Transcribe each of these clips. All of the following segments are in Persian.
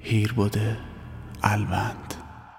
هیر بوده الوند.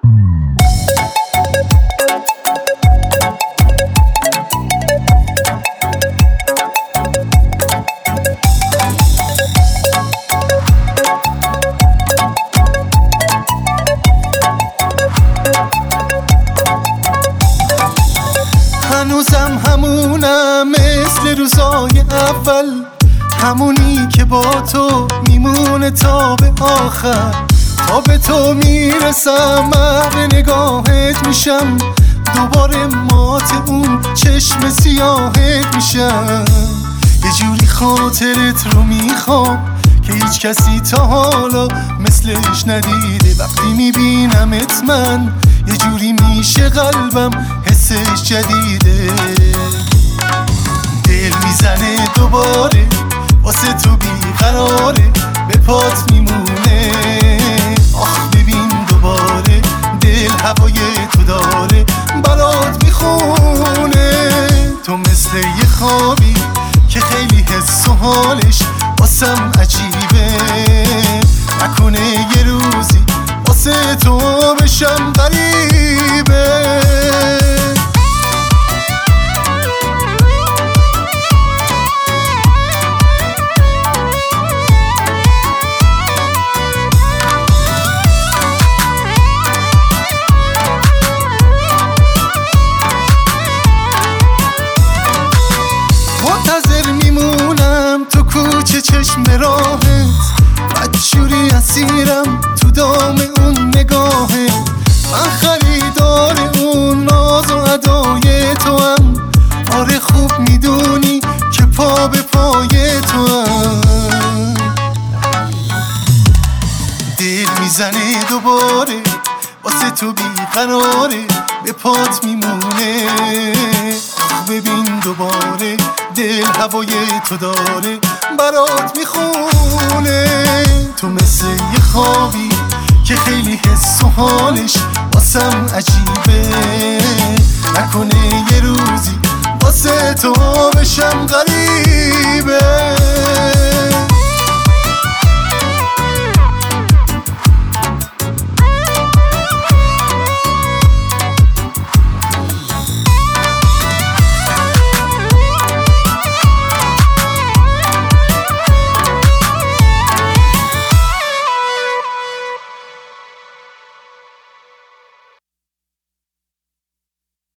هنوزم همونم مثل روزای اول، همونی که با تو میمونه تا به آخر. تا به تو میرسم محو نگاهت میشم، دوباره مات اون چشم سیاهت میشم. یه جوری خاطرت رو میخوام که هیچ کسی تا حالا مثلش ندیده. وقتی میبینمت من یه جوری میشه قلبم حسش جدیده. دل میزنه دوباره واسه تو بیقراره، به پات میمونه. آخ ببین دوباره دل هوای تو داره، برات میخونه. تو مثل یه خوابی که خیلی حس و حالش واسم عجیبه. نکنه یه روزی واسه تو بشم غریبه. منتظر میمونم تو کوچه چشم راهت، بدجوری اسیرم تو دام اون نگاهت. من خریدار اون ناز و ادای تو هم، آره خوب میدونی که پا به پای تو هم. دل میزنه دوباره واسه تو بیقراره، به پات میمونه. ببین دوباره دل هوای تو داره، برات میخونه. تو مثل یه خوابی که خیلی حس و حالش واسم عجیبه. نکنه یه روزی واسه تو بشم غریبه.